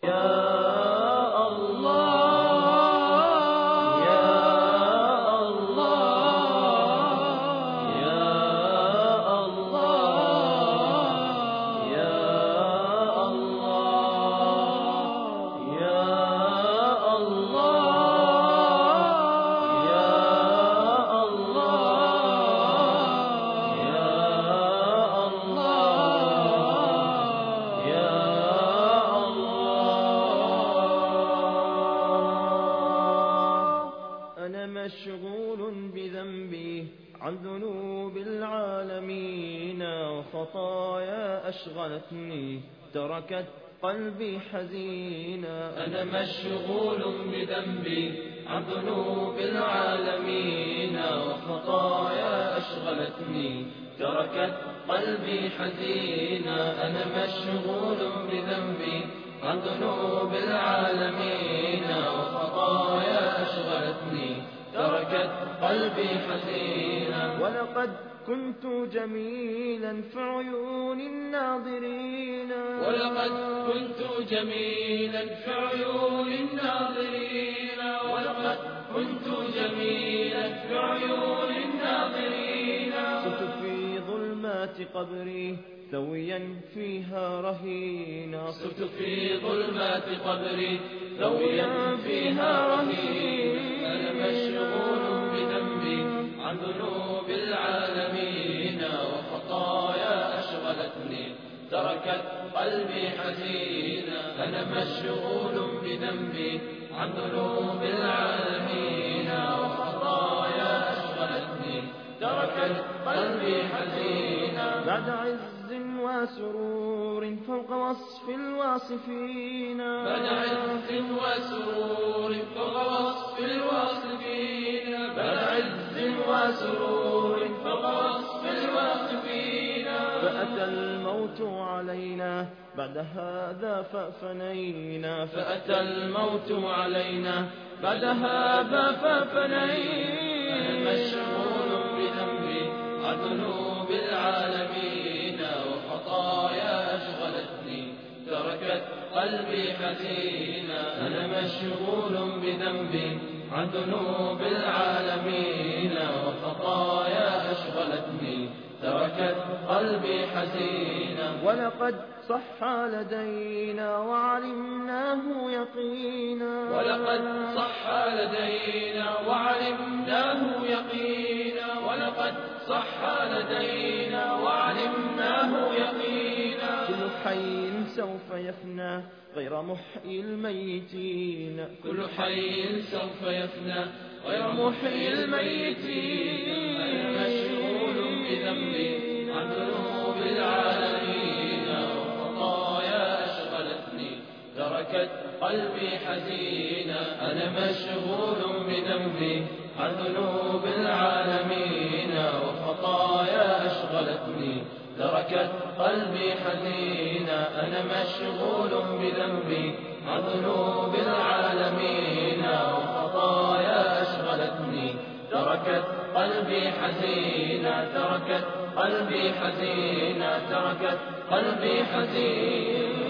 مشغول بذنبي عن ذنوب العالمين، وخطايا أشغلتني تركت قلبي حزينا. أنا مشغول بذنبي عن ذنوب العالمين، وخطايا أشغلتني تركت قلبي حزينا. أنا مشغول بذنبي عن ذنوب العالمين، وخطايا أشغلتني تركت قلبي حزينا. ولقد كنت جميلا في عيون الناظرين، ولقد كنت جميلا في عيون الناظرين، ولقد كنت جميلا في عيون الناظرين. صرت في ظلمات قبري ثويا فيها رهينا، صرت في ظلمات قبري ثويا فيها رهينا. أنا مشغول بذنبي عن ذنوب العالمين، وخطايا أشغلتني تركت قلبي حزينا. أنا مشغول بذنبي عن ذنوب العالمين، وخطايا أشغلتني تركت قلبي حزينا. بعد عز وسرور فوق وصف الواصفين، بعد عز وسرور فوق وصف الواصفين، بعد عز وسرور فوق وصف الواصفين. فأتى الموت علينا بعد هذا ففنينا، فأتى الموت علينا بعد هذا ففنينا. أنا مشغول بذنبي عن ذنوب العالمين، وخطايا أشغلتني تركت قلبي حزينا. أنا مشغول بذنبي عن ذنوب العالمين، وخطايا أشغلتني تركت قلبي حزينا. ولقد صح لدينا وعلمناه يقينا، ولقد صح لدينا وعلمناه يقينا، ولقد صح لدينا وعلمناه يقينا. كل حي سوف يفنى غير محيي الميتين، كل حي سوف يفنى غير محيي الميتين. أنا مشغول بذنبي عن ذنوب العالمين، وخطايا أشغلتني تركت قلبي حزينا. أنا مشغول بذنبي عن ذنوب العالمين، وخطايا أشغلتني تركت قلبي حزينا. أنا مشغول بذنبي عن ذنوب العالمين، وخطايا أشغلتني تركت قلبي حزينا. تركت قلبي حزينا، تركت قلبي حزينا.